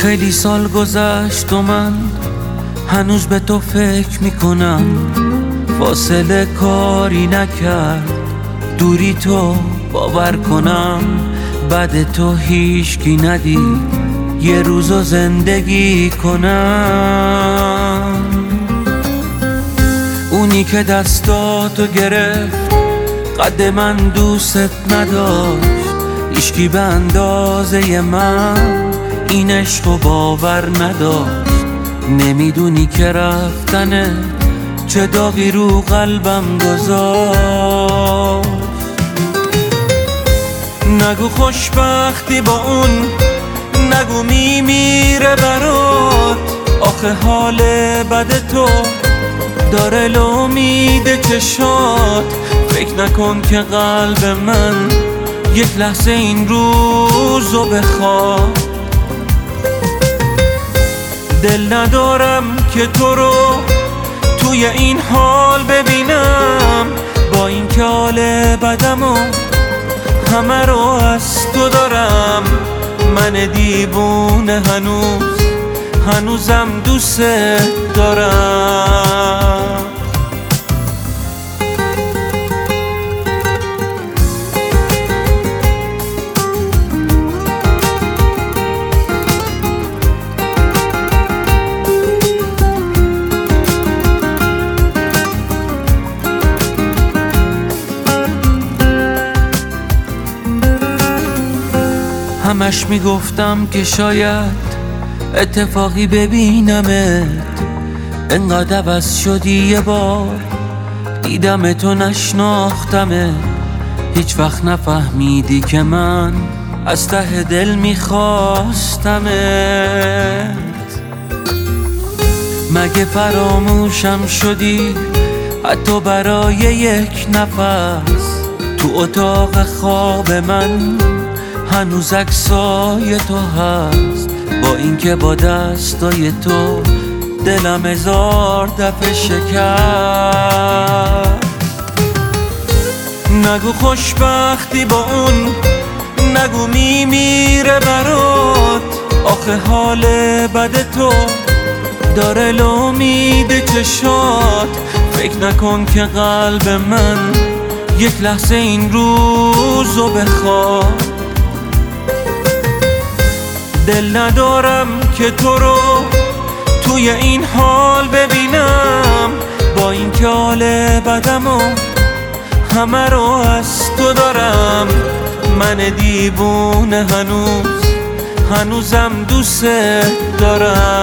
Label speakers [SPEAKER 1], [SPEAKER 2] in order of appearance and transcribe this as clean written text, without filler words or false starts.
[SPEAKER 1] خیلی سال گذشت و من هنوز به تو فکر میکنم. فاصله کاری نکرد دوری تو باور کنم. بعد تو هیچکی ندید یه روزو زندگی کنم. اونی که دستاتو گرفت قد من دوست نداشت. هیچکی به اندازه من این عشقو باور نداشت. نمیدونی که رفتنه چه داغی رو قلبم گذاشت. نگو خوشبختی با اون، نگو میمیره برات. آخه حال بد تو داره لامید چشات. فکر نکن که قلب من یک لحظه این روزو بخواد. دل ندارم که تو رو توی این حال ببینم. با این که حال بدمو همه رو از تو دارم. من دیوونه هنوزم دوست دارم. همش میگفتم که شاید اتفاقی ببینمت. انقدر عوض شدی یه بار دیدم تو نشناختمت. هیچ وقت نفهمیدی که من از ته دل میخواستمت. مگه فراموشم شدی حتی برای یک نفس؟ تو اتاق خواب من هنوز عکسای تو هست. با اینکه با دستای تو دلم 1000 دفعه شکست. نگو خوشبختی با اون، نگو میمیره برات. آخه حال بد تو داره لامید چشات. فکر نکن که قلب من یک لحظه این روزو بخواد. دل ندارم که تو رو توی این حال ببینم. با این که حال بدمو همه رو از تو دارم. من دیوونه هنوزم دوست دارم.